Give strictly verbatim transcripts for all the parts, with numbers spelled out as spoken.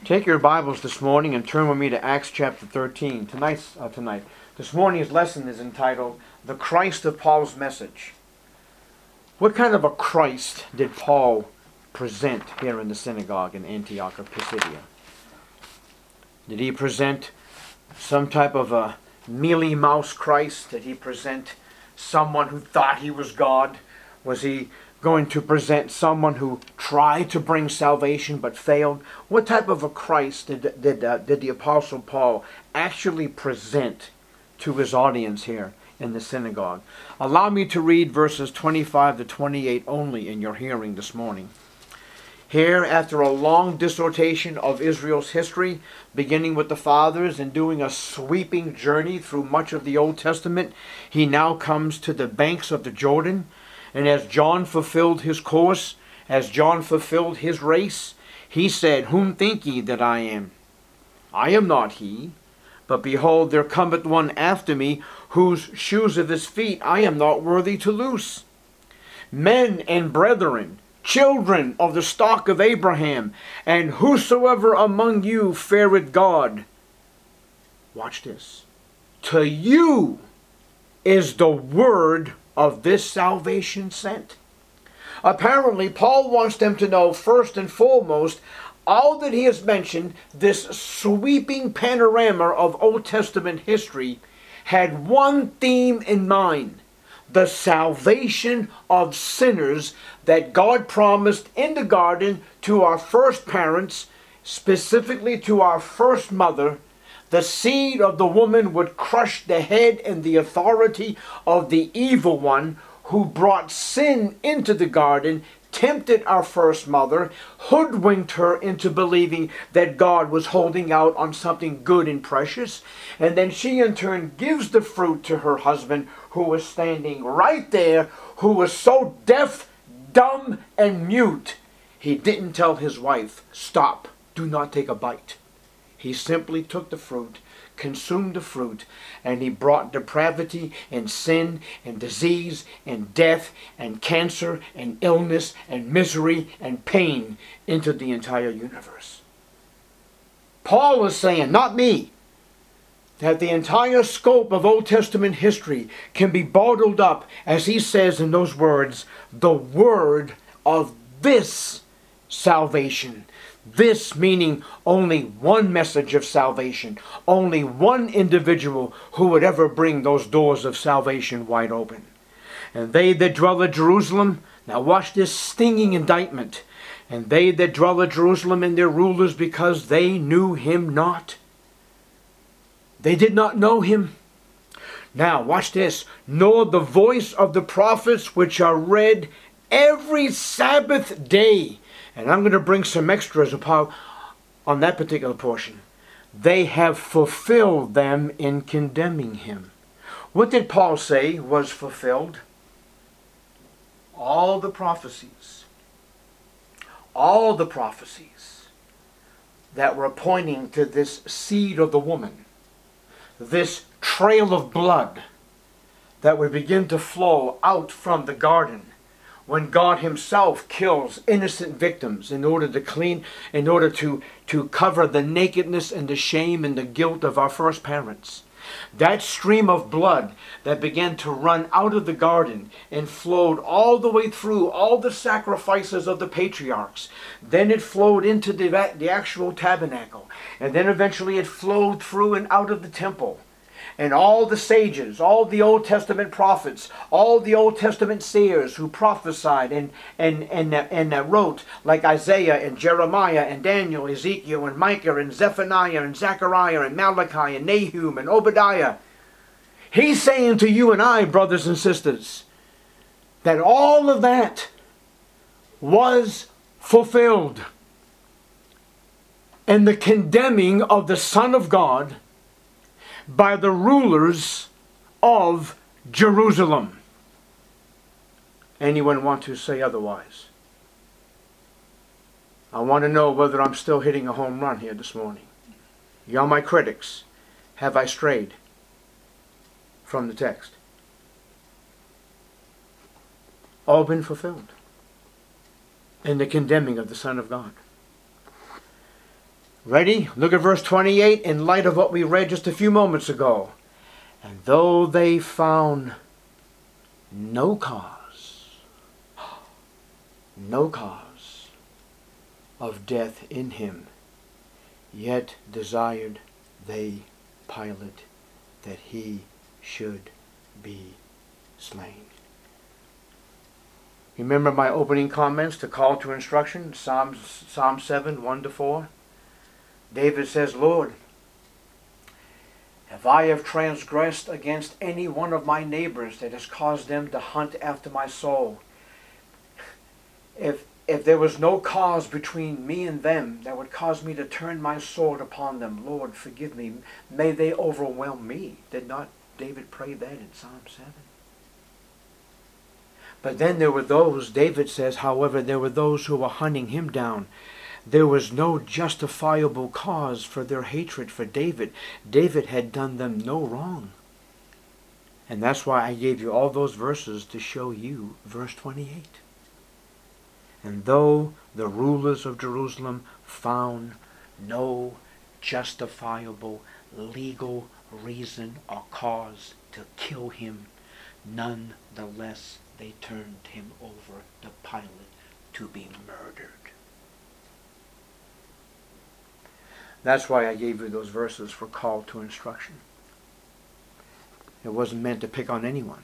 Take your Bibles this morning and turn with me to Acts chapter thirteen. Tonight's, uh, tonight. This morning's lesson is entitled, The Christ of Paul's Message. What kind of a Christ did Paul present here in the synagogue in Antioch of Pisidia? Did he present some type of a mealy-mouse Christ? Did he present someone who thought he was God? Was he going to present someone who tried to bring salvation but failed? What type of a Christ did, did, uh, did the Apostle Paul actually present to his audience here in the synagogue? Allow me to read verses twenty-five to twenty-eight only in your hearing this morning. Here, after a long dissertation of Israel's history, beginning with the fathers and doing a sweeping journey through much of the Old Testament, he now comes to the banks of the Jordan. And as John fulfilled his course, as John fulfilled his race, he said, Whom think ye that I am? I am not he, but behold, there cometh one after me, whose shoes of his feet I am not worthy to loose. Men and brethren, children of the stock of Abraham, and whosoever among you feareth God. Watch this. To you is the word of this salvation sent. Apparently, Paul wants them to know first and foremost, all that he has mentioned, this sweeping panorama of Old Testament history, had one theme in mind: the salvation of sinners that God promised in the garden to our first parents, specifically to our first mother. The seed of the woman would crush the head and the authority of the evil one who brought sin into the garden, tempted our first mother, hoodwinked her into believing that God was holding out on something good and precious. And then she in turn gives the fruit to her husband, who was standing right there, who was so deaf, dumb, and mute, he didn't tell his wife, stop, do not take a bite. He simply took the fruit, consumed the fruit, and he brought depravity and sin and disease and death and cancer and illness and misery and pain into the entire universe. Paul is saying, not me, that the entire scope of Old Testament history can be bottled up, as he says in those words, the word of this salvation. This meaning only one message of salvation, only one individual who would ever bring those doors of salvation wide open. And they that dwell at Jerusalem, now watch this stinging indictment, and they that dwell at Jerusalem and their rulers, because they knew him not. They did not know him. Now watch this, nor the voice of the prophets which are read every Sabbath day. And I'm going to bring some extras upon on that particular portion. They have fulfilled them in condemning him. What did Paul say was fulfilled? All the prophecies. All the prophecies that were pointing to this seed of the woman. This trail of blood that would begin to flow out from the garden, when God himself kills innocent victims in order to clean, in order to, to cover the nakedness and the shame and the guilt of our first parents. That stream of blood that began to run out of the garden and flowed all the way through all the sacrifices of the patriarchs. Then it flowed into the, the actual tabernacle. And then eventually it flowed through and out of the temple. And all the sages, all the Old Testament prophets, all the Old Testament seers who prophesied and, and, and, and uh, wrote, like Isaiah and Jeremiah and Daniel, Ezekiel and Micah and Zephaniah and Zechariah and Malachi and Nahum and Obadiah. He's saying to you and I, brothers and sisters, that all of that was fulfilled. And the condemning of the Son of God by the rulers of Jerusalem. Anyone want to say otherwise? I want to know whether I'm still hitting a home run here this morning. Y'all my critics. Have I strayed from the text? All been fulfilled in the condemning of the Son of God. Ready? Look at verse twenty-eight in light of what we read just a few moments ago. And though they found no cause, no cause of death in him, yet desired they Pilate that he should be slain. Remember my opening comments, the call to instruction, Psalms, Psalm seven, one to four? David says, Lord, if I have transgressed against any one of my neighbors that has caused them to hunt after my soul, if, if there was no cause between me and them that would cause me to turn my sword upon them, Lord, forgive me. May they overwhelm me. Did not David pray that in Psalm seven? But then there were those, David says, however, there were those who were hunting him down. There was no justifiable cause for their hatred for David. David had done them no wrong. And that's why I gave you all those verses to show you verse twenty-eight. And though the rulers of Jerusalem found no justifiable legal reason or cause to kill him, nonetheless they turned him over to Pilate to be murdered. That's why I gave you those verses for call to instruction. It wasn't meant to pick on anyone.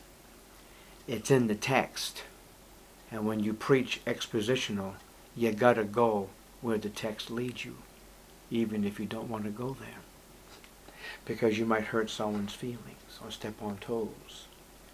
It's in the text. And when you preach expositional, you gotta go where the text leads you, even if you don't want to go there. Because you might hurt someone's feelings or step on toes.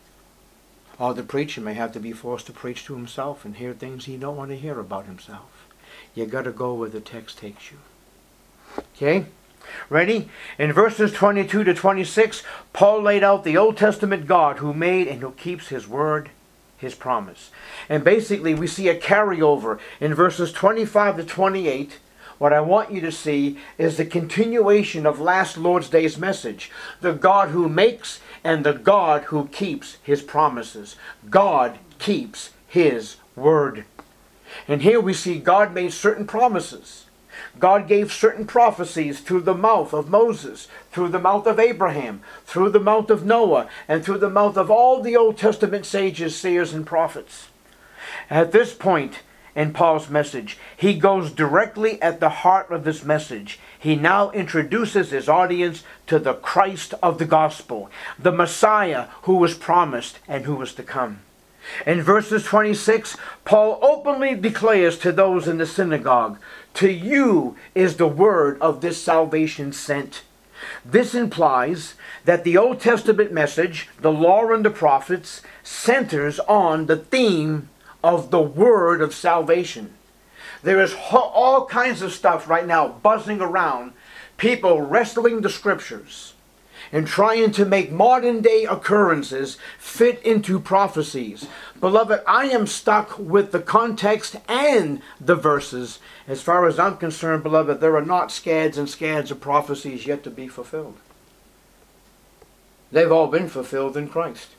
Or the preacher may have to be forced to preach to himself and hear things he don't want to hear about himself. You gotta go where the text takes you. Okay? Ready? In verses twenty-two to twenty-six, Paul laid out the Old Testament God who made and who keeps his word, his promise. And basically we see a carryover in verses twenty-five to twenty-eight. What I want you to see is the continuation of last Lord's Day's message. The God who makes and the God who keeps his promises. God keeps his word. And here we see God made certain promises. God gave certain prophecies through the mouth of Moses, through the mouth of Abraham, through the mouth of Noah, and through the mouth of all the Old Testament sages, seers, and prophets. At this point in Paul's message, he goes directly at the heart of this message. He now introduces his audience to the Christ of the gospel, the Messiah who was promised and who was to come. In verses twenty-six, Paul openly declares to those in the synagogue, "To you is the word of this salvation sent." This implies that the Old Testament message, the law and the prophets, centers on the theme of the word of salvation. There is all kinds of stuff right now buzzing around, people wrestling the scriptures and trying to make modern day occurrences fit into prophecies. Beloved, I am stuck with the context and the verses. As far as I'm concerned, beloved, there are not scads and scads of prophecies yet to be fulfilled. They've all been fulfilled in Christ.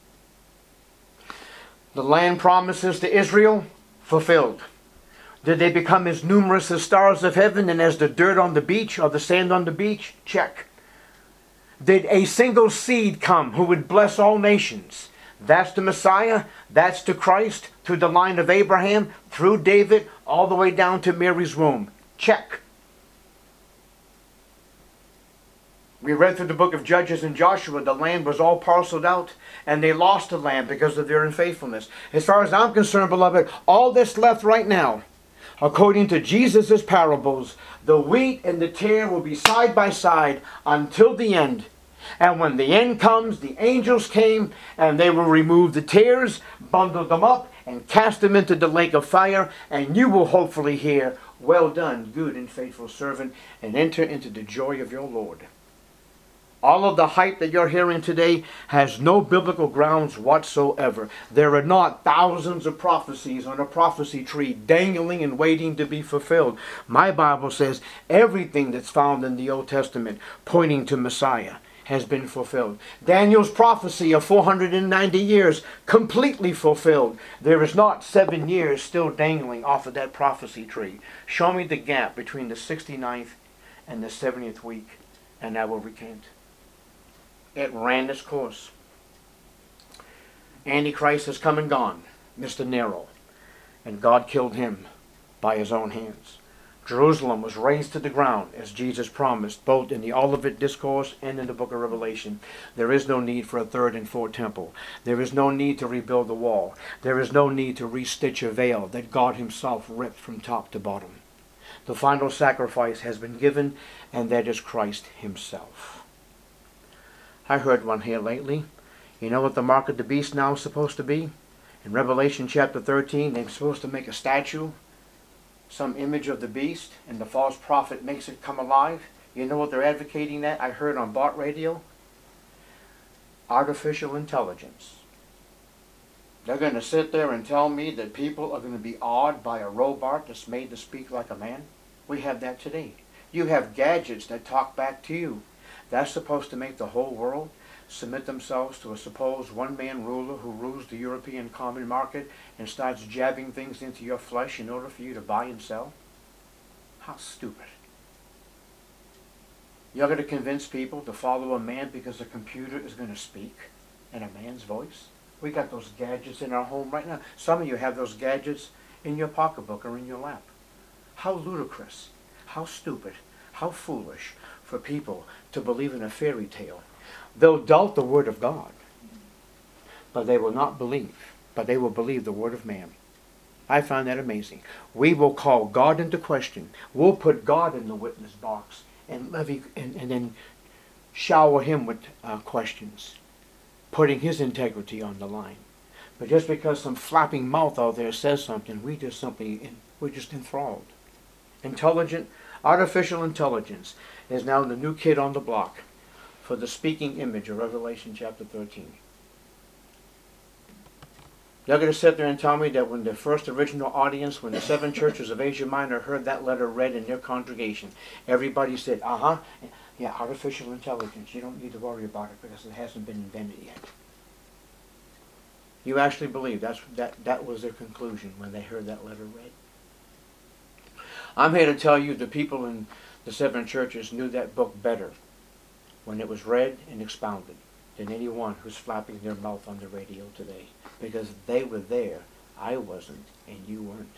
The land promises to Israel, fulfilled. Did they become as numerous as stars of heaven and as the dirt on the beach or the sand on the beach? Check. Did a single seed come who would bless all nations? That's the Messiah. That's the Christ through the line of Abraham, through David, all the way down to Mary's womb. Check. We read through the book of Judges and Joshua, the land was all parceled out, and they lost the land because of their unfaithfulness. As far as I'm concerned, beloved, all that's left right now, according to Jesus' parables, the wheat and the tare will be side by side until the end. And when the end comes, the angels came and they will remove the tares, bundle them up, and cast them into the lake of fire. And you will hopefully hear, "Well done, good and faithful servant," and enter into the joy of your Lord. All of the hype that you're hearing today has no biblical grounds whatsoever. There are not thousands of prophecies on a prophecy tree dangling and waiting to be fulfilled. My Bible says everything that's found in the Old Testament pointing to Messiah has been fulfilled. Daniel's prophecy of four hundred ninety years, completely fulfilled. There is not seven years still dangling off of that prophecy tree. Show me the gap between the sixty-ninth and the seventieth week, and I will recant. It ran its course. Antichrist has come and gone, Mister Nero, and God killed him by his own hands. Jerusalem was razed to the ground, as Jesus promised, both in the Olivet Discourse and in the book of Revelation. There is no need for a third and fourth temple. There is no need to rebuild the wall. There is no need to restitch a veil that God himself ripped from top to bottom. The final sacrifice has been given, and that is Christ himself. I heard one here lately. You know what the mark of the beast now is supposed to be? In Revelation chapter thirteen, they're supposed to make a statue, some image of the beast, and the false prophet makes it come alive. You know what they're advocating that? I heard on Bart Radio. Artificial intelligence. They're going to sit there and tell me that people are going to be awed by a robot that's made to speak like a man. We have that today. You have gadgets that talk back to you. That's supposed to make the whole world submit themselves to a supposed one-man ruler who rules the European common market and starts jabbing things into your flesh in order for you to buy and sell? How stupid. You're going to convince people to follow a man because a computer is going to speak in a man's voice? We got those gadgets in our home right now. Some of you have those gadgets in your pocketbook or in your lap. How ludicrous, how stupid, how foolish for people to believe in a fairy tale. They'll doubt the word of God, but they will not believe, but they will believe the word of man. I find that amazing. We will call God into question. We'll put God in the witness box and levy and, and then shower him with uh, questions, putting his integrity on the line. But just because some flapping mouth out there says something, we just simply we're just enthralled. Intelligent, artificial intelligence is now the new kid on the block for the speaking image of Revelation chapter thirteen. They're going to sit there and tell me that when the first original audience, when the seven churches of Asia Minor heard that letter read in their congregation, everybody said, uh-huh, yeah, artificial intelligence, you don't need to worry about it because it hasn't been invented yet. You actually believe that's, that, that was their conclusion when they heard that letter read? I'm here to tell you the people in the seven churches knew that book better when it was read and expounded than anyone who's flapping their mouth on the radio today. Because they were there, I wasn't, and you weren't.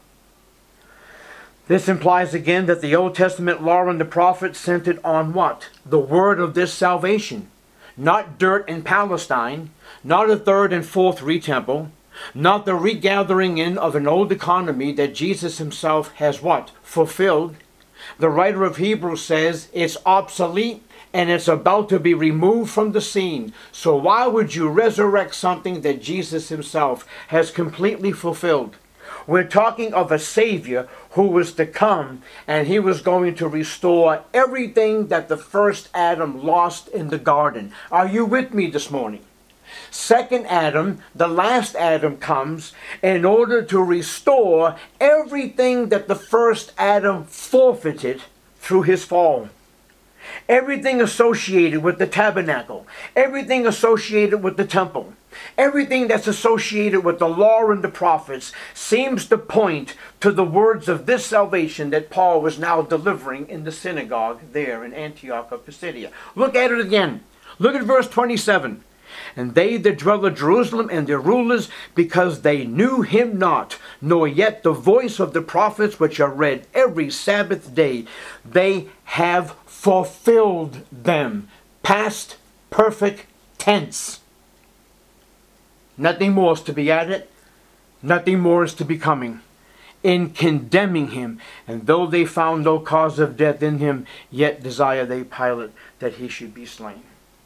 This implies again that the Old Testament law and the prophets centered on what? The word of this salvation. Not dirt in Palestine, not a third and fourth re-temple, not the regathering in of an old economy that Jesus himself has what? Fulfilled. The writer of Hebrews says it's obsolete and it's about to be removed from the scene. So why would you resurrect something that Jesus himself has completely fulfilled? We're talking of a Savior who was to come, and he was going to restore everything that the first Adam lost in the garden. Are you with me this morning? Second Adam, the last Adam, comes in order to restore everything that the first Adam forfeited through his fall. Everything associated with the tabernacle, everything associated with the temple, everything that's associated with the law and the prophets seems to point to the words of this salvation that Paul was now delivering in the synagogue there in Antioch of Pisidia. Look at it again. Look at verse twenty-seven. And they that dwell at Jerusalem and their rulers, because they knew him not, nor yet the voice of the prophets which are read every Sabbath day, they have fulfilled them. Past perfect tense. Nothing more is to be added. Nothing more is to be coming. In condemning him, and though they found no cause of death in him, yet desire they Pilate that he should be slain.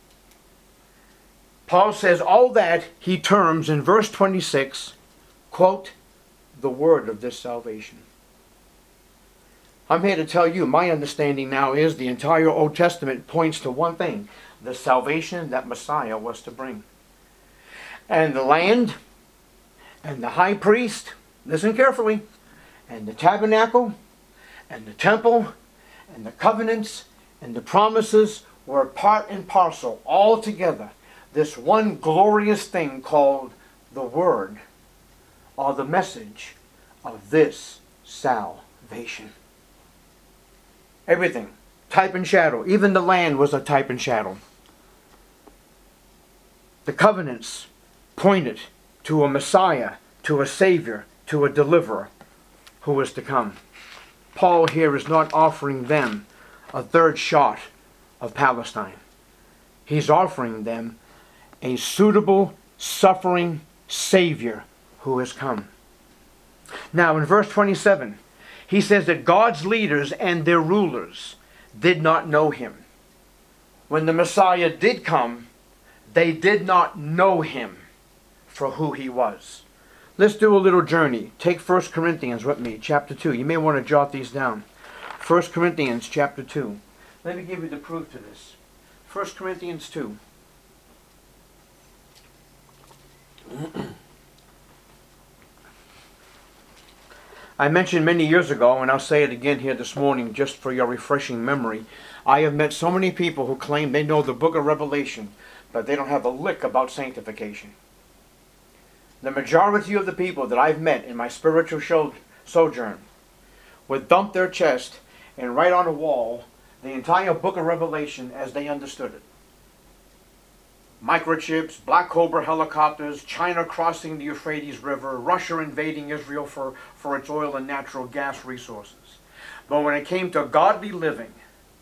Paul says all that he terms in verse twenty-six, quote, the word of this salvation. I'm here to tell you, my understanding now is the entire Old Testament points to one thing, the salvation that Messiah was to bring. And the land, and the high priest, listen carefully, and the tabernacle, and the temple, and the covenants, and the promises were part and parcel, all together, this one glorious thing called the Word, or the message of this salvation. Everything, type and shadow. Even the land was a type and shadow. The covenants pointed to a Messiah, to a Savior, to a deliverer who was to come. Paul here is not offering them a third shot of Palestine. He's offering them a suitable, suffering Savior who has come. Now in verse twenty-seven, he says that God's leaders and their rulers did not know him. When the Messiah did come, they did not know him for who he was. Let's do a little journey. Take First Corinthians with me, chapter two. You may want to jot these down. First Corinthians chapter two. Let me give you the proof to this. First Corinthians two. I mentioned many years ago, and I'll say it again here this morning just for your refreshing memory, I have met so many people who claim they know the book of Revelation, but they don't have a lick about sanctification. The majority of the people that I've met in my spiritual show, sojourn would thump their chest and write on a wall the entire book of Revelation as they understood it. Microchips, Black Cobra helicopters, China crossing the Euphrates River, Russia invading Israel for, for its oil and natural gas resources. But when it came to godly living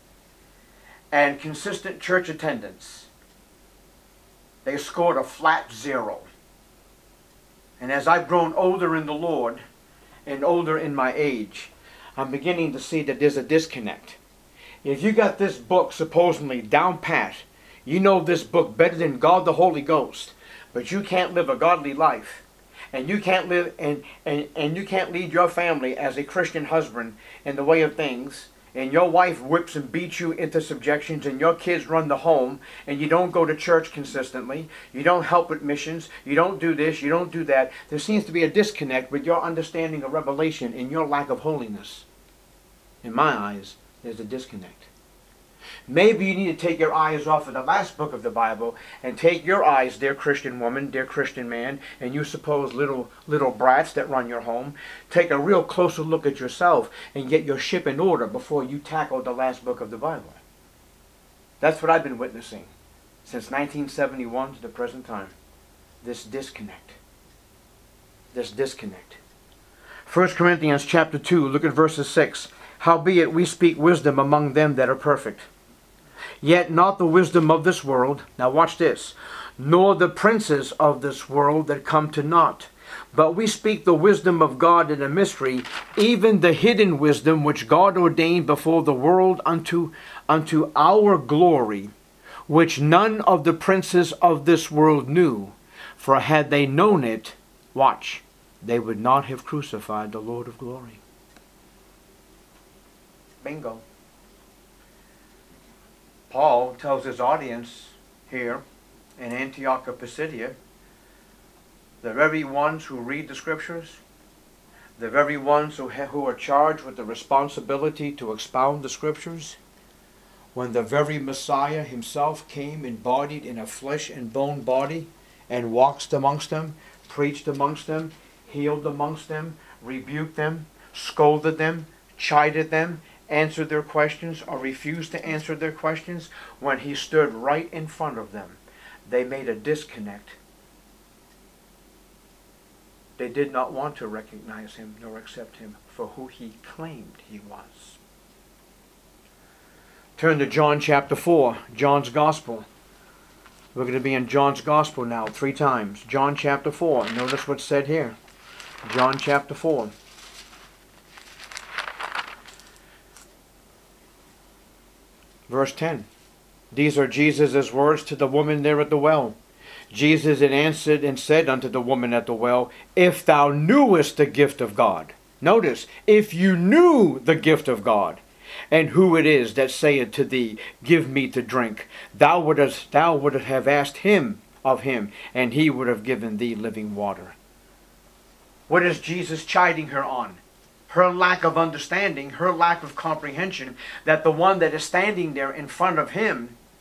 and consistent church attendance, they scored a flat zero. And as I've grown older in the Lord and older in my age, I'm beginning to see that there's a disconnect. If you got this book supposedly down pat, you know this book better than God the Holy Ghost, but you can't live a godly life, and you can't live and, and, and you can't lead your family as a Christian husband in the way of things, and your wife whips and beats you into subjections, and your kids run the home, and you don't go to church consistently, you don't help with missions, you don't do this, you don't do that, there seems to be a disconnect with your understanding of Revelation and your lack of holiness. In my eyes, there's a disconnect. Maybe you need to take your eyes off of the last book of the Bible and take your eyes, dear Christian woman, dear Christian man, and you suppose little little brats that run your home, take a real closer look at yourself and get your ship in order before you tackle the last book of the Bible. That's what I've been witnessing since nineteen seventy-one to the present time. This disconnect. This disconnect. First Corinthians chapter two, look at verses six. Howbeit we speak wisdom among them that are perfect. Yet not the wisdom of this world. Now watch this. Nor the princes of this world that come to naught. But we speak the wisdom of God in a mystery, even the hidden wisdom which God ordained before the world unto, unto our glory, which none of the princes of this world knew. For had they known it, watch, they would not have crucified the Lord of glory. Bingo. Paul tells his audience here in Antioch of Pisidia, the very ones who read the scriptures, the very ones who, ha- who are charged with the responsibility to expound the scriptures, when the very Messiah himself came embodied in a flesh and bone body and walked amongst them, preached amongst them, healed amongst them, rebuked them, scolded them, chided them, answered their questions or refused to answer their questions, when he stood right in front of them, they made a disconnect. They did not want to recognize him nor accept him for who he claimed he was. Turn to John chapter four, John's Gospel. We're going to be in John's Gospel now three times. John chapter four. Notice what's said here. John chapter four. Verse ten. These are Jesus' words to the woman there at the well. Jesus had answered and said unto the woman at the well, If thou knewest the gift of God. Notice, if you knew the gift of God, and who it is that saith to thee, Give me to drink, thou wouldst thou wouldst have asked him of him, and he would have given thee living water. What is Jesus chiding her on? Her lack of understanding, her lack of comprehension, that the one that is standing there in front of him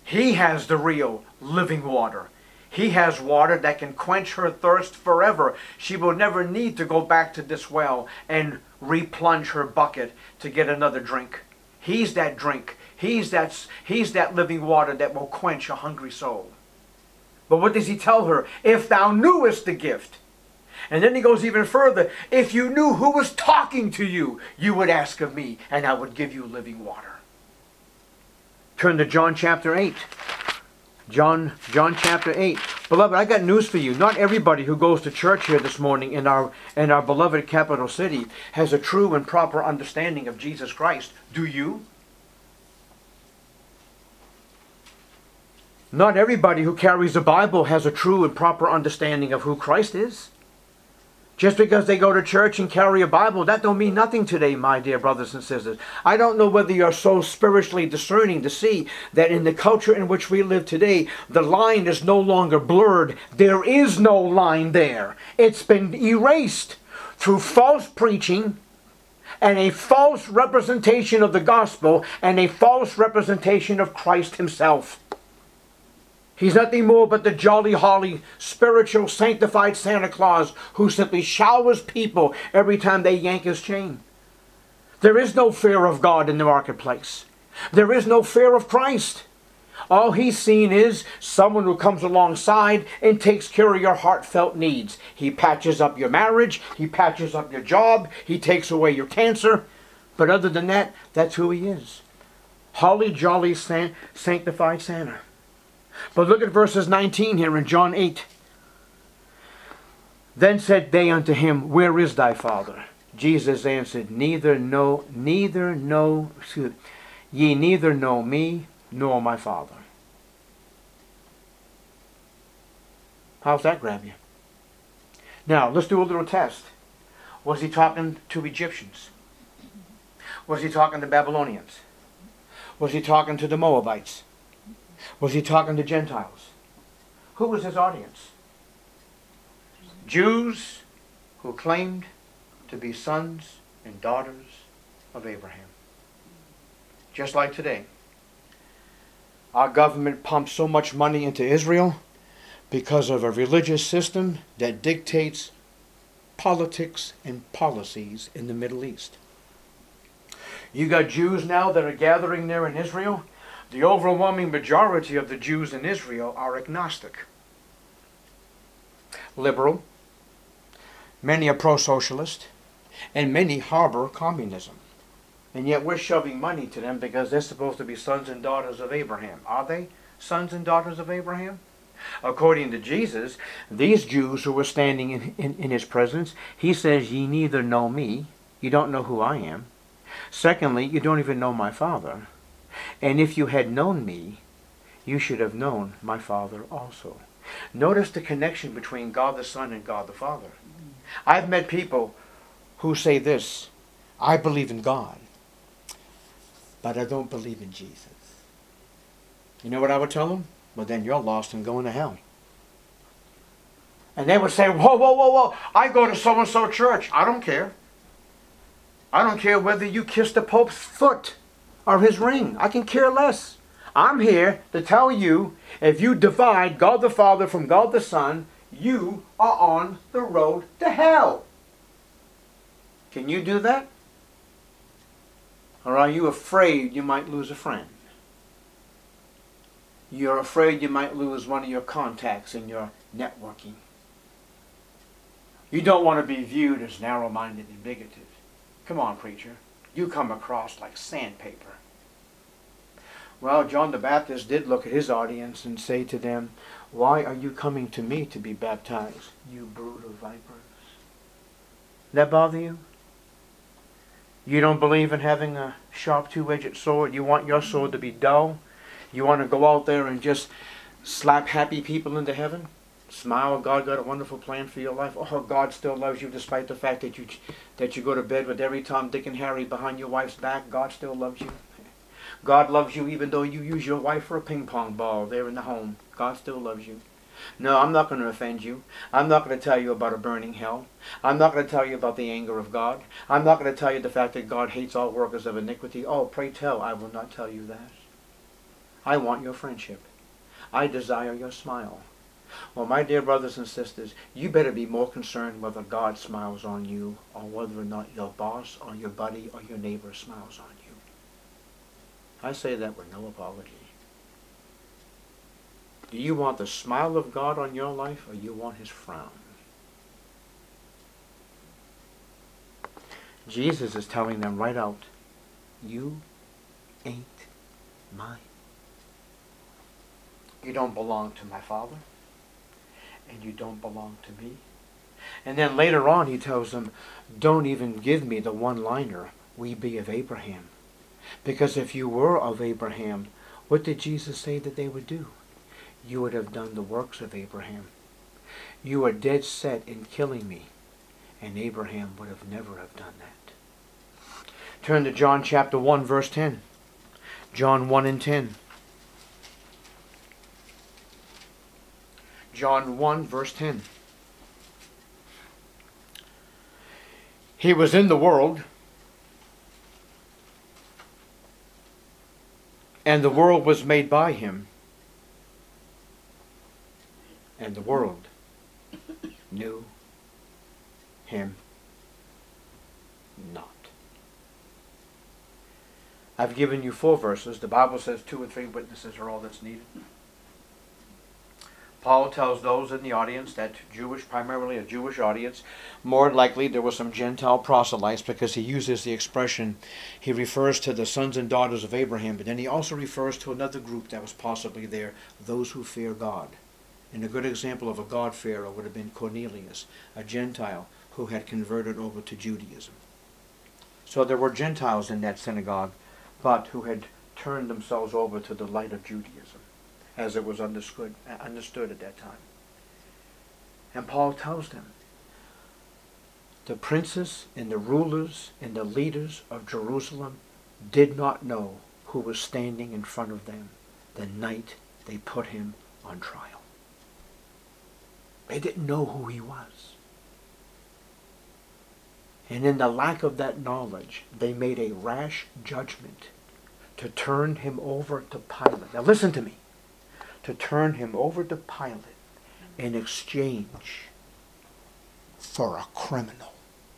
He has the real living water. He has water that can quench her thirst forever. She will never need to go back to this well and replunge her bucket to get another drink. He's that drink. He's that, he's that living water that will quench a hungry soul. But what does he tell her? If thou knewest the gift. And then he goes even further. If you knew who was talking to you, you would ask of me, and I would give you living water. Turn to John chapter eight. John, John chapter eight. Beloved, I got news for you. Not everybody who goes to church here this morning in our, in our beloved capital city has a true and proper understanding of Jesus Christ. Do you? Not everybody who carries the Bible has a true and proper understanding of who Christ is. Just because they go to church and carry a Bible, that don't mean nothing today, my dear brothers and sisters. I don't know whether you're so spiritually discerning to see that in the culture in which we live today, the line is no longer blurred. There is no line there. It's been erased through false preaching and a false representation of the gospel and a false representation of Christ himself. He's nothing more but the jolly holly, spiritual, sanctified Santa Claus who simply showers people every time they yank his chain. There is no fear of God in the marketplace. There is no fear of Christ. All he's seen is someone who comes alongside and takes care of your heartfelt needs. He patches up your marriage. He patches up your job. He takes away your cancer. But other than that, that's who he is. Holly, jolly, san- sanctified Santa. But look at verses nineteen here in John eight. Then said they unto him, Where is thy Father? Jesus answered, Neither know, neither know, excuse, ye neither know me nor my Father. How's that grab you? Now, let's do a little test. Was he talking to Egyptians? Was he talking to Babylonians? Was he talking to the Moabites? Was he talking to Gentiles? Who was his audience? Jews who claimed to be sons and daughters of Abraham. Just like today. Our government pumps so much money into Israel because of a religious system that dictates politics and policies in the Middle East. You got Jews now that are gathering there in Israel. The overwhelming majority of the Jews in Israel are agnostic, liberal, many are pro-socialist, and many harbor communism. And yet we're shoving money to them because they're supposed to be sons and daughters of Abraham. Are they sons and daughters of Abraham? According to Jesus, these Jews who were standing in, in, in his presence, he says, Ye neither know me, you don't know who I am. Secondly, you don't even know my Father. And if you had known me, you should have known my Father also. Notice the connection between God the Son and God the Father. I've met people who say this, I believe in God, but I don't believe in Jesus. You know what I would tell them? Well, then you're lost and going to hell. And they would say, whoa, whoa, whoa, whoa, I go to so-and-so church. I don't care. I don't care whether you kiss the Pope's foot or his ring. I can care less. I'm here to tell you, if you divide God the Father from God the Son, you are on the road to hell. Can you do that? Or are you afraid you might lose a friend? You're afraid you might lose one of your contacts in your networking. You don't want to be viewed as narrow-minded and bigoted. Come on, preacher. You come across like sandpaper. Well, John the Baptist did look at his audience and say to them, Why are you coming to me to be baptized, you brood of vipers? That bother you? You don't believe in having a sharp two-edged sword? You want your sword to be dull? You want to go out there and just slap happy people into heaven? Smile, God got a wonderful plan for your life. Oh, God still loves you despite the fact that you that you go to bed with every Tom, Dick, and Harry behind your wife's back. God still loves you. God loves you even though you use your wife for a ping pong ball there in the home. God still loves you. No, I'm not going to offend you. I'm not going to tell you about a burning hell. I'm not going to tell you about the anger of God. I'm not going to tell you the fact that God hates all workers of iniquity. Oh, pray tell, I will not tell you that. I want your friendship. I desire your smile. Well, my dear brothers and sisters, you better be more concerned whether God smiles on you or whether or not your boss or your buddy or your neighbor smiles on you. I say that with no apology. Do you want the smile of God on your life, or you want his frown? Jesus is telling them right out, you ain't mine. You don't belong to my Father, and you don't belong to me. And then later on he tells them, don't even give me the one-liner, we be of Abraham. Because if you were of Abraham, what did Jesus say that they would do? You would have done the works of Abraham. You are dead set in killing me, and Abraham would have never have done that. Turn to John chapter one, verse ten. John one and ten. John one, verse ten. He was in the world, and the world was made by him, and the world knew him not. I've given you four verses. The Bible says two or three witnesses are all that's needed. Paul tells those in the audience, that Jewish, primarily a Jewish audience, more likely there were some Gentile proselytes, because he uses the expression, he refers to the sons and daughters of Abraham, but then he also refers to another group that was possibly there, those who fear God. And a good example of a God-fearer would have been Cornelius, a Gentile who had converted over to Judaism. So there were Gentiles in that synagogue, but who had turned themselves over to the light of Judaism, as it was understood, understood at that time. And Paul tells them, the princes and the rulers and the leaders of Jerusalem did not know who was standing in front of them the night they put him on trial. They didn't know who he was. And in the lack of that knowledge, they made a rash judgment to turn him over to Pilate. Now listen to me. To turn him over to Pilate in exchange for a criminal.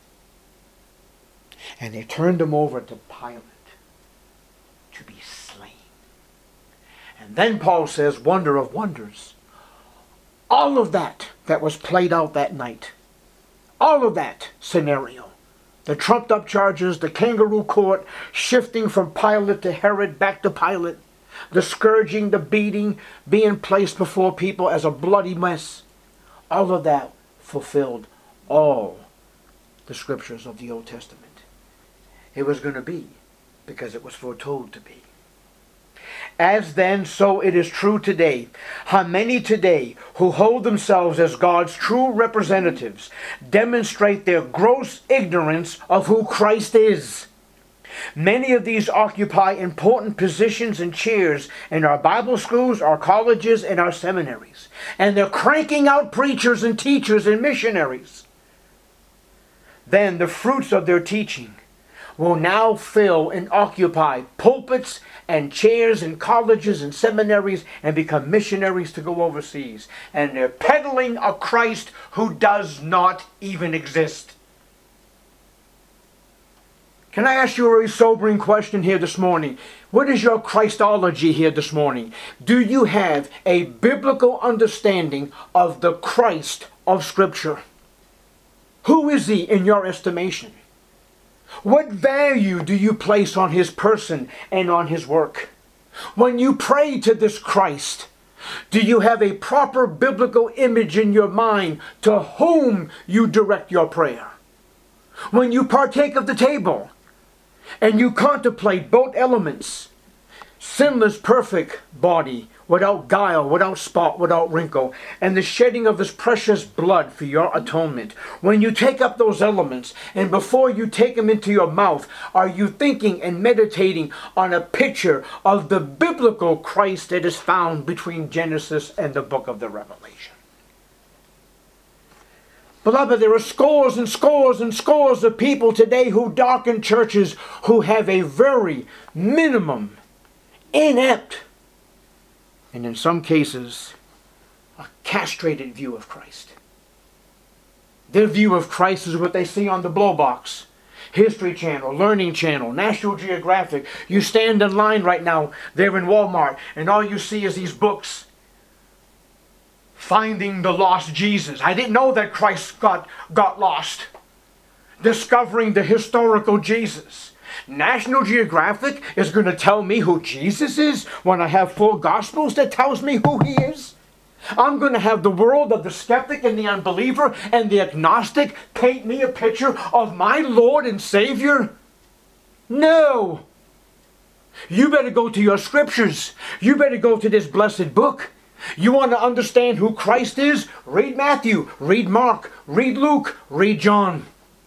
And they turned him over to Pilate to be slain. And then Paul says, wonder of wonders, all of that that was played out that night, all of that scenario, the trumped up charges, the kangaroo court, shifting from Pilate to Herod, back to Pilate, the scourging, the beating, being placed before people as a bloody mess, all of that fulfilled all the scriptures of the Old Testament. It was going to be because it was foretold to be. As then, so it is true today. How many today who hold themselves as God's true representatives demonstrate their gross ignorance of who Christ is? Many of these occupy important positions and chairs in our Bible schools, our colleges, and our seminaries. And they're cranking out preachers and teachers and missionaries. Then the fruits of their teaching will now fill and occupy pulpits and chairs in colleges and seminaries and become missionaries to go overseas. And they're peddling a Christ who does not even exist. Can I ask you a very sobering question here this morning? What is your Christology here this morning? Do you have a biblical understanding of the Christ of Scripture? Who is he in your estimation? What value do you place on his person and on his work? When you pray to this Christ, do you have a proper biblical image in your mind to whom you direct your prayer? When you partake of the table and you contemplate both elements, sinless, perfect body, without guile, without spot, without wrinkle, and the shedding of his precious blood for your atonement. When you take up those elements, and before you take them into your mouth, are you thinking and meditating on a picture of the biblical Christ that is found between Genesis and the book of the Revelation? Beloved, there are scores and scores and scores of people today who darken churches who have a very minimum, inept and in some cases, a castrated view of Christ. Their view of Christ is what they see on the blow box. History Channel, Learning Channel, National Geographic. You stand in line right now there in Walmart, and all you see is these books. Finding the Lost Jesus. I didn't know that Christ got, got lost. Discovering the historical Jesus. National Geographic is going to tell me who Jesus is when I have full Gospels that tells me who He is. I'm going to have the world of the skeptic and the unbeliever and the agnostic paint me a picture of my Lord and Savior? No! You better go to your scriptures. You better go to this blessed book. You want to understand who Christ is? Read Matthew, read Mark, read Luke, read John.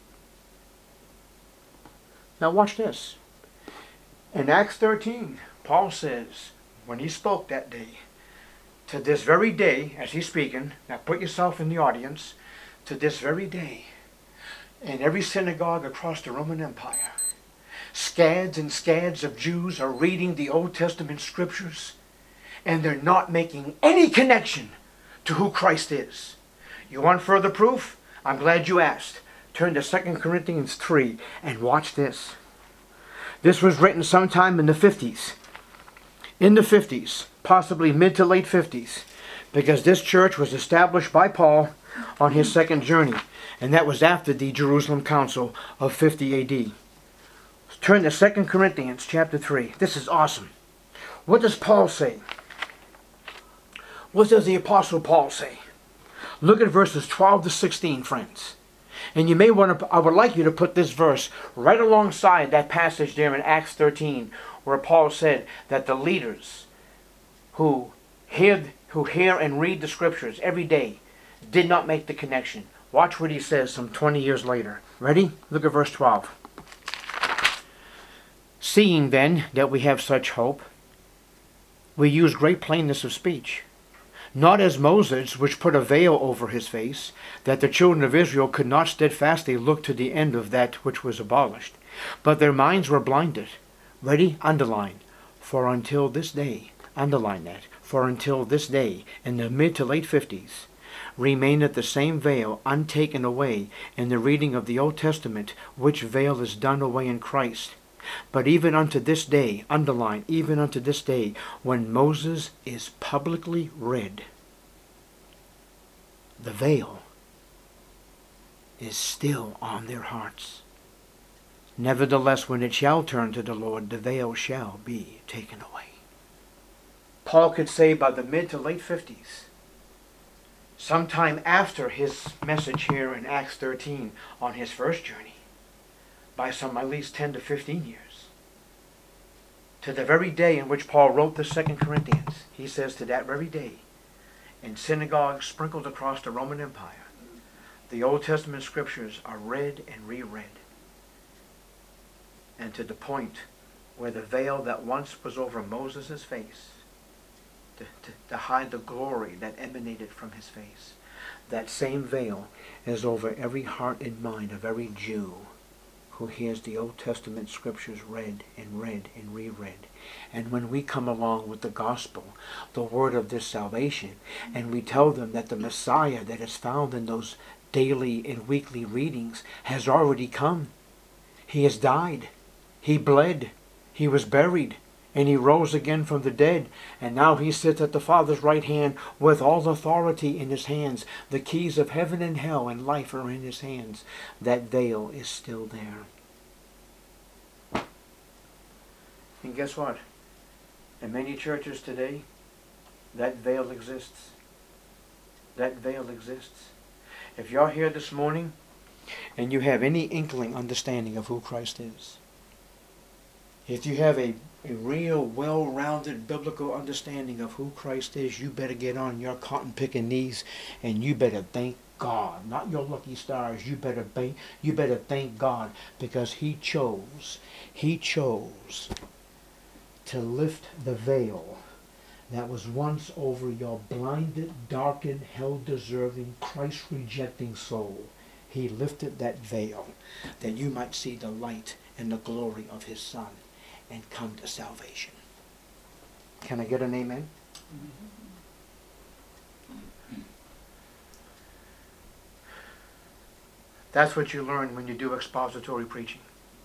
Now watch this. In Acts thirteen, Paul says, when he spoke that day, to this very day, as he's speaking, now put yourself in the audience, to this very day, in every synagogue across the Roman Empire, scads and scads of Jews are reading the Old Testament scriptures, and they're not making any connection to who Christ is. You want further proof? I'm glad you asked. Turn to Second Corinthians three and watch this. This was written sometime in the fifties. In the fifties. Possibly mid to late fifties, because this church was established by Paul on his second journey, and that was after the Jerusalem Council of fifty A D. Turn to Second Corinthians chapter three. This is awesome. What does Paul say? What does the Apostle Paul say? Look at verses twelve to sixteen, friends. And you may want to, I would like you to put this verse right alongside that passage there in Acts thirteen, where Paul said that the leaders who hear, who hear and read the scriptures every day did not make the connection. Watch what he says some twenty years later. Ready? Look at verse twelve. Seeing then that we have such hope, we use great plainness of speech, not as Moses, which put a veil over his face, that the children of Israel could not steadfastly look to the end of that which was abolished, but their minds were blinded. Ready? Underline. For until this day, underline that, for until this day, in the mid to late fifties, remaineth the same veil untaken away in the reading of the Old Testament, which veil is done away in Christ. But even unto this day, underline, even unto this day, when Moses is publicly read, the veil is still on their hearts. Nevertheless, when it shall turn to the Lord, the veil shall be taken away. Paul could say by the mid to late fifties, sometime after his message here in Acts thirteen on his first journey, by some at least ten to fifteen years, to the very day in which Paul wrote the Second Corinthians, he says to that very day, in synagogues sprinkled across the Roman Empire, the Old Testament scriptures are read and reread. And to the point where the veil that once was over Moses' face, to, to, to hide the glory that emanated from his face, that same veil is over every heart and mind of every Jew who hears the Old Testament scriptures read and read and reread. And when we come along with the gospel, the word of this salvation, and we tell them that the Messiah that is found in those daily and weekly readings has already come. He has died. He bled. He was buried. And he rose again from the dead. And now he sits at the Father's right hand with all authority in his hands. The keys of heaven and hell and life are in his hands. That veil is still there. And guess what? In many churches today, that veil exists. That veil exists. If you're here this morning and you have any inkling understanding of who Christ is, if you have a, a real well-rounded biblical understanding of who Christ is, you better get on your cotton-picking knees and you better thank God, not your lucky stars. You better thank, you better thank God, because He chose, He chose to lift the veil that was once over your blinded, darkened, hell-deserving, Christ-rejecting soul. He lifted that veil that you might see the light and the glory of His Son and come to salvation. Can I get an amen? That's what you learn when you do expository preaching.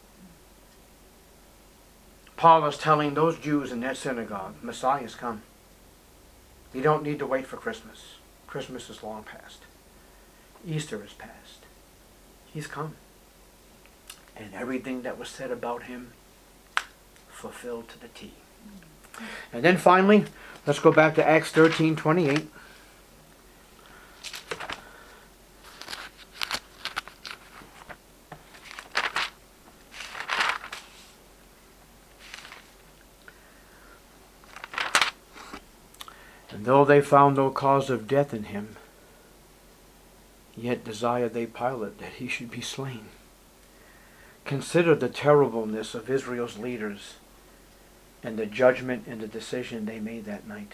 Paul is telling those Jews in that synagogue, Messiah has come. You don't need to wait for Christmas. Christmas is long past. Easter is past. He's come. And everything that was said about him fulfilled to the T. And then finally, let's go back to Acts thirteen twenty-eight. And though they found no cause of death in him, yet desired they Pilate that he should be slain. Consider the terribleness of Israel's leaders and the judgment and the decision they made that night.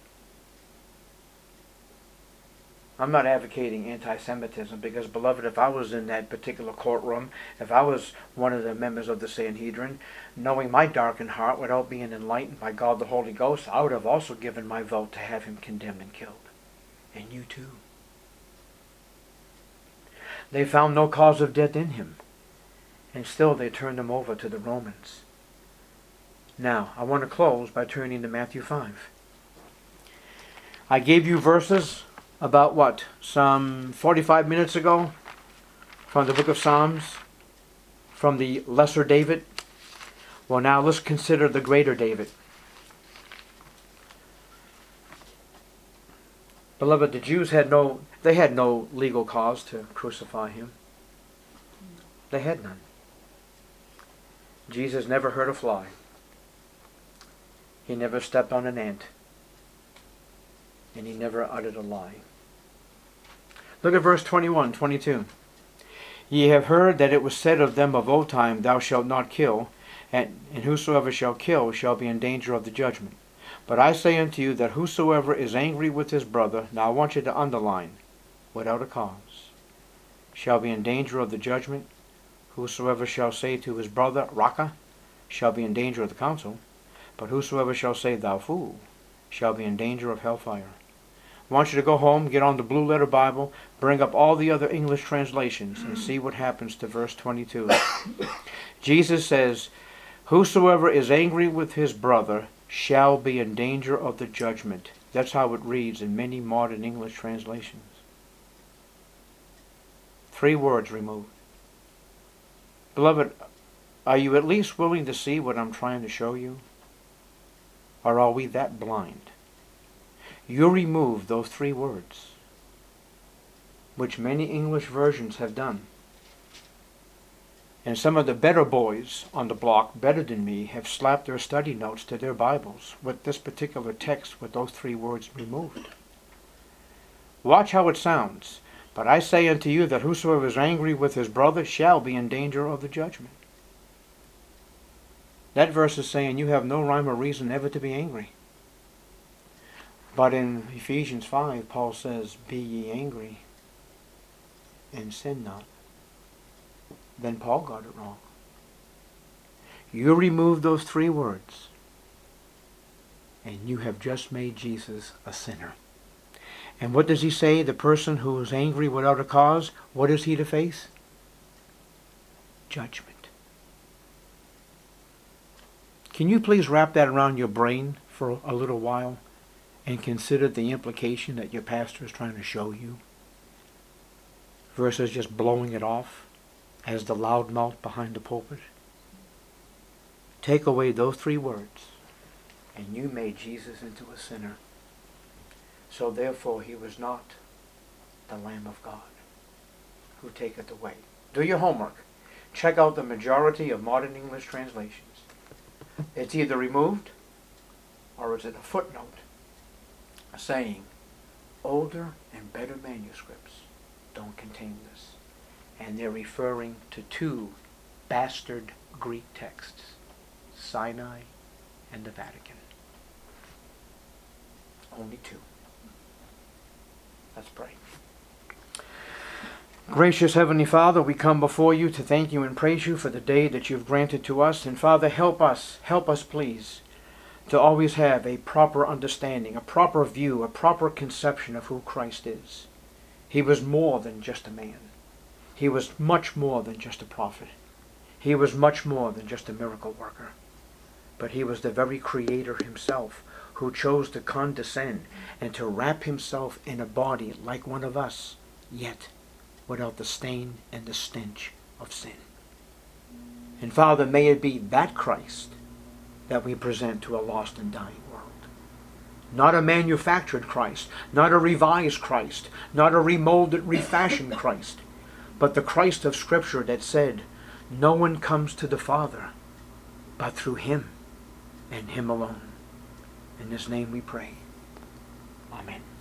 I'm not advocating anti-Semitism because, beloved, if I was in that particular courtroom, if I was one of the members of the Sanhedrin, knowing my darkened heart without being enlightened by God the Holy Ghost, I would have also given my vote to have him condemned and killed. And you too. They found no cause of death in him, and still they turned him over to the Romans. Now, I want to close by turning to Matthew five. I gave you verses about what? Some forty-five minutes ago from the book of Psalms, from the lesser David. Well, now let's consider the greater David. Beloved, the Jews had no, they had no legal cause to crucify him. They had none. Jesus never hurt a fly. He never stepped on an ant. And he never uttered a lie. Look at verse twenty-one, twenty-two. Ye have heard that it was said of them of old time, Thou shalt not kill, and, and whosoever shall kill shall be in danger of the judgment. But I say unto you that whosoever is angry with his brother, now I want you to underline, without a cause, shall be in danger of the judgment. Whosoever shall say to his brother, Raka, shall be in danger of the council. But whosoever shall say, Thou fool, shall be in danger of hellfire. I want you to go home, get on the Blue Letter Bible, bring up all the other English translations, and see what happens to verse twenty-two. Jesus says, Whosoever is angry with his brother shall be in danger of the judgment. That's how it reads in many modern English translations. Three words removed. Beloved, are you at least willing to see what I'm trying to show you? Or are we that blind? You remove those three words, which many English versions have done. And some of the better boys on the block, better than me, have slapped their study notes to their Bibles with this particular text with those three words removed. Watch how it sounds. But I say unto you that whosoever is angry with his brother shall be in danger of the judgment. That verse is saying you have no rhyme or reason ever to be angry. But in Ephesians five, Paul says, Be ye angry and sin not. Then Paul got it wrong. You remove those three words, and you have just made Jesus a sinner. And what does he say? The person who is angry without a cause, what is he to face? Judgment. Can you please wrap that around your brain for a little while and consider the implication that your pastor is trying to show you versus just blowing it off as the loudmouth behind the pulpit? Take away those three words and you made Jesus into a sinner. So therefore he was not the Lamb of God who taketh away. Do your homework. Check out the majority of modern English translations. It's either removed or it's in a footnote saying older and better manuscripts don't contain this. And they're referring to two bastard Greek texts, Sinai and the Vatican. Only two. Let's pray. Gracious Heavenly Father, we come before you to thank you and praise you for the day that you've granted to us. And Father, help us, help us please, to always have a proper understanding, a proper view, a proper conception of who Christ is. He was more than just a man. He was much more than just a prophet. He was much more than just a miracle worker. But he was the very Creator himself, who chose to condescend and to wrap himself in a body like one of us, yet without the stain and the stench of sin. And Father, may it be that Christ that we present to a lost and dying world. Not a manufactured Christ, not a revised Christ, not a remolded, refashioned Christ, but the Christ of Scripture that said, no one comes to the Father but through him and him alone. In his name we pray. Amen.